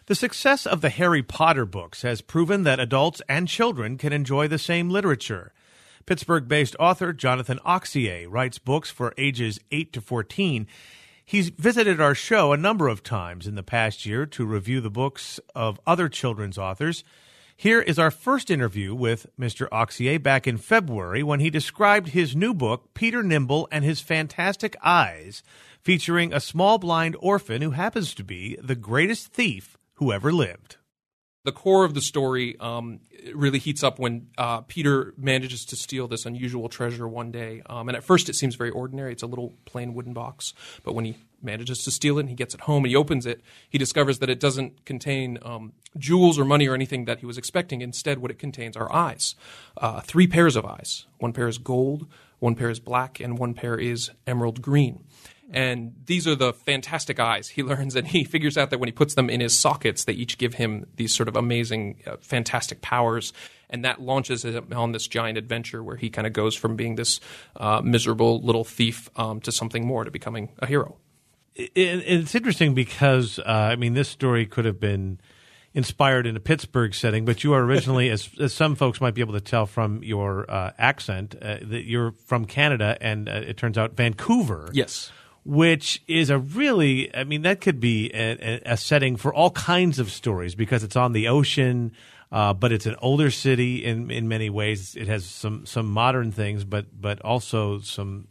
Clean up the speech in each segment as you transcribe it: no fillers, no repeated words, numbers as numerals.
The success of the Harry Potter books has proven that adults and children can enjoy the same literature. Pittsburgh-based author Jonathan Auxier writes books for ages 8 to 14. He's visited our show a number of times in the past year to review the books of other children's authors. Here is our first interview with Mr. Auxier back in February when he described his new book, Peter Nimble and His Fantastic Eyes, featuring a small blind orphan who happens to be the greatest thief who ever lived. The core of the story really heats up when Peter manages to steal this unusual treasure one day. And at first it seems very ordinary. It's a little plain wooden box. But when he manages to steal it and he gets it home and he opens it, he discovers that it doesn't contain jewels or money or anything that he was expecting. Instead, what it contains are eyes. 3 pairs of eyes. One pair is gold, one pair is black, and one pair is emerald green. And these are the fantastic eyes, he learns, and he figures out that when he puts them in his sockets, they each give him these sort of amazing, fantastic powers. And that launches him on this giant adventure where he kind of goes from being this miserable little thief to something more, to becoming a hero. It's interesting because, this story could have been inspired in a Pittsburgh setting, but you are originally, as some folks might be able to tell from your accent, that you're from Canada, and it turns out Vancouver. Yes. Which is a really, that could be a setting for all kinds of stories because it's on the ocean, but it's an older city in many ways. It has some modern things, but also some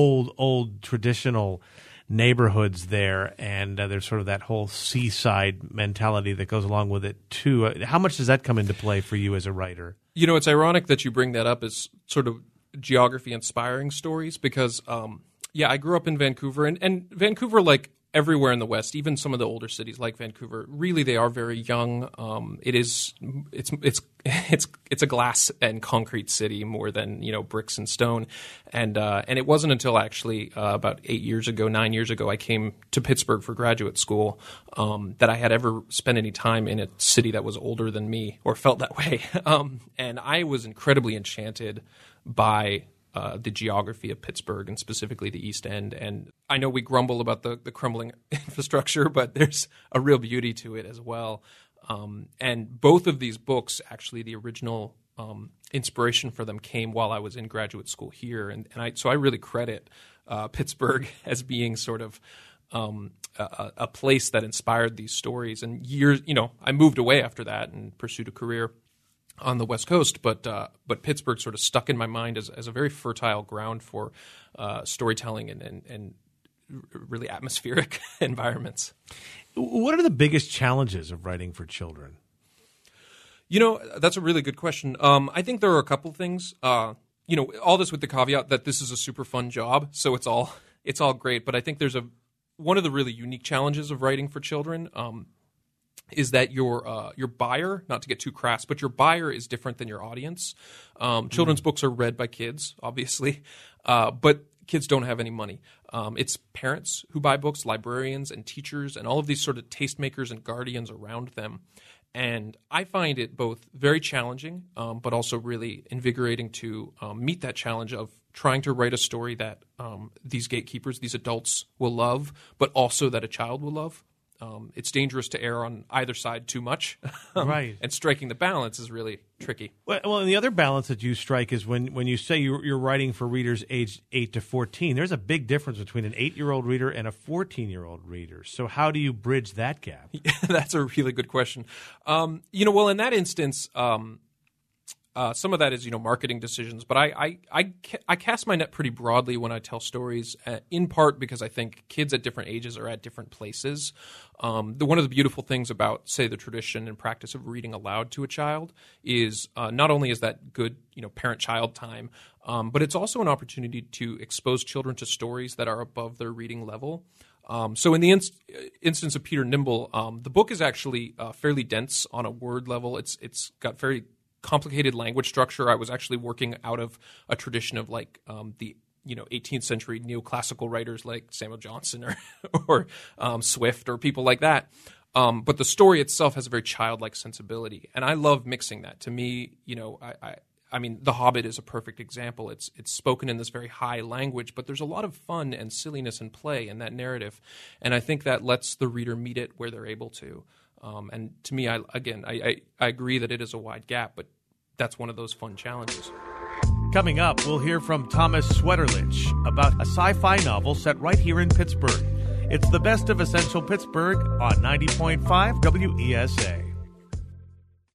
old traditional neighborhoods there, and there's sort of that whole seaside mentality that goes along with it too. How much does that come into play for you as a writer? It's ironic that you bring that up as sort of geography-inspiring stories because I grew up in Vancouver, and Vancouver, like everywhere in the West, even some of the older cities like Vancouver, really they are very young. It's a glass and concrete city more than bricks and stone, and it wasn't until actually about 9 years ago, I came to Pittsburgh for graduate school that I had ever spent any time in a city that was older than me or felt that way, and I was incredibly enchanted by the geography of Pittsburgh and specifically the East End. And I know we grumble about the crumbling infrastructure, but there's a real beauty to it as well. And both of these books, actually, the original inspiration for them came while I was in graduate school here. So I really credit Pittsburgh as being sort of a place that inspired these stories. And I moved away after that and pursued a career on the West Coast, but Pittsburgh sort of stuck in my mind as a very fertile ground for storytelling and really atmospheric environments. What are the biggest challenges of writing for children? That's a really good question. I think there are a couple things. All this with the caveat that this is a super fun job, so it's all great. But I think there's one of the really unique challenges of writing for children. Is that your buyer, not to get too crass, but your buyer is different than your audience. Children's books are read by kids, obviously, but kids don't have any money. It's parents who buy books, librarians and teachers, and all of these sort of tastemakers and guardians around them. And I find it both very challenging, but also really invigorating to meet that challenge of trying to write a story that these gatekeepers, these adults will love, but also that a child will love. It's dangerous to err on either side too much. Right. And striking the balance is really tricky. Well, and the other balance that you strike is when you say you're writing for readers aged 8 to 14, there's a big difference between an 8-year-old reader and a 14-year-old reader. So how do you bridge that gap? That's a really good question. In that instance, some of that is, marketing decisions, but I cast my net pretty broadly when I tell stories, in part because I think kids at different ages are at different places. One of the beautiful things about, say, the tradition and practice of reading aloud to a child is not only is that good, parent-child time, but it's also an opportunity to expose children to stories that are above their reading level. So in the instance of Peter Nimble, the book is actually fairly dense on a word level. It's got very complicated language structure. I was actually working out of a tradition of the 18th century neoclassical writers like Samuel Johnson or Swift or people like that. But the story itself has a very childlike sensibility, and I love mixing that. To me, The Hobbit is a perfect example. It's spoken in this very high language, but there's a lot of fun and silliness and play in that narrative, and I think that lets the reader meet it where they're able to. And to me, I agree that it is a wide gap, but that's one of those fun challenges. Coming up, we'll hear from Thomas Swetterlich about a sci-fi novel set right here in Pittsburgh. It's the best of Essential Pittsburgh on 90.5 WESA.